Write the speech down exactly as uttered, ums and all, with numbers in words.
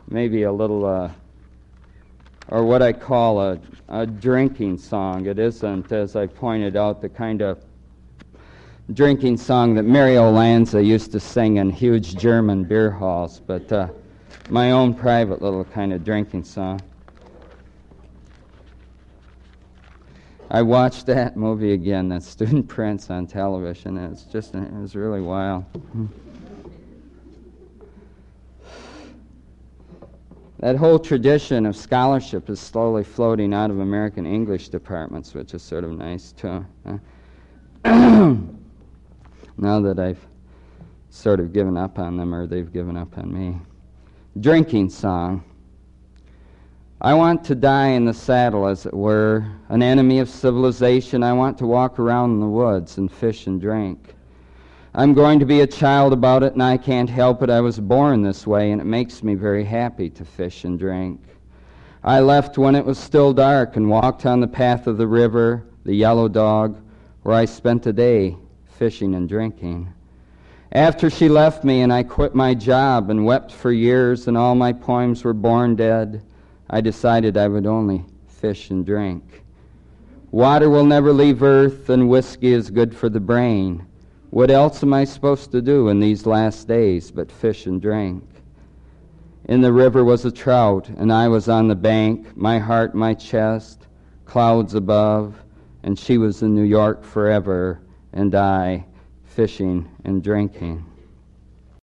maybe a little, uh, or what I call a, a drinking song. It isn't, as I pointed out, the kind of drinking song that Mario Lanza used to sing in huge German beer halls, but uh, my own private little kind of drinking song. I watched that movie again, that Student Prince, on television, and it's just, it was really wild. That whole tradition of scholarship is slowly floating out of American English departments, which is sort of nice, too. Now that I've sort of given up on them, or they've given up on me. Drinking song. I want to die in the saddle, as it were, an enemy of civilization. I want to walk around in the woods and fish and drink. I'm going to be a child about it, and I can't help it. I was born this way, and it makes me very happy to fish and drink. I left when it was still dark and walked on the path of the river, the Yellow Dog, where I spent a day fishing and drinking. After she left me and I quit my job and wept for years and all my poems were born dead, I decided I would only fish and drink. Water will never leave earth, and whiskey is good for the brain. What else am I supposed to do in these last days but fish and drink? In the river was a trout, and I was on the bank, my heart, my chest, clouds above, and she was in New York forever, and I fishing and drinking.